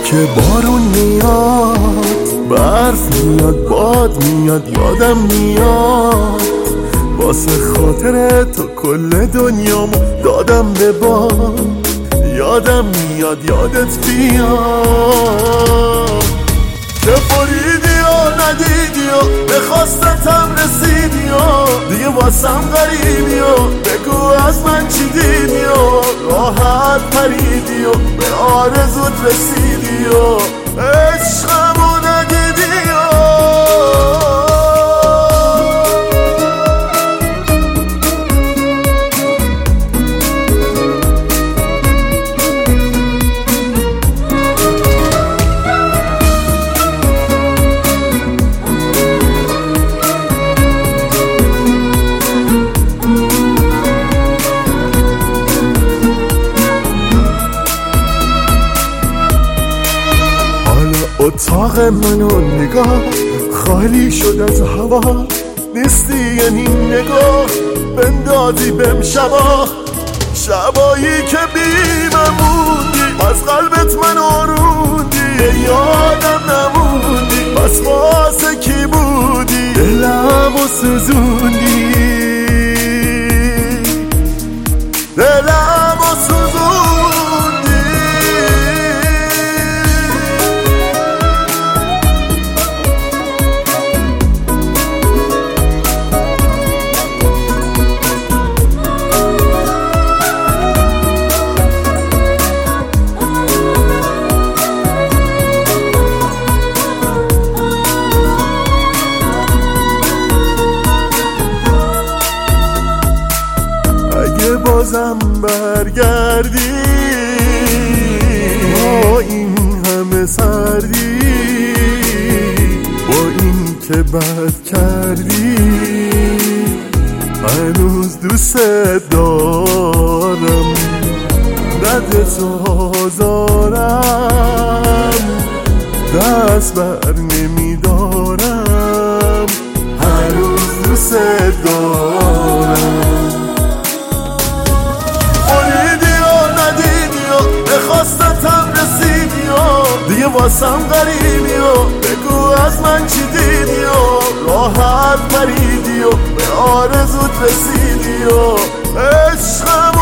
که بارون میاد، برف میاد، باد میاد، یادم میاد واسه خاطر تو کل دنیامو دادم به باد. یادم میاد یادت بیاد که بریدی و ندیدی و به خواستتم رسیدی و دیگه واسم غریبی و بگو از من چی دیدی و راحت پریدی و به آرزوت رسیدی و عشقمو ندیدی اتاق منو نگاه خالی شد از هوا، نیستی یعنی نگاه بندازی بهم شبایی که بیمم موندی، از قلبت من آروندی، یادم نموندی پس واسه کی بودی، دلمو سوزوندی، دلمو سوزوندی. بازم برگردی با این همه سردی، با این که بد کردی، هنوز دوست دارم، ردت آزارم، دست بر نمیدارم، هنوز دوست دارم. خواستتم رسیدی و دیگه واسم غریبی و بگو از من چی دیدی و راحت پریدی و به آرزوت رسیدی و عشقم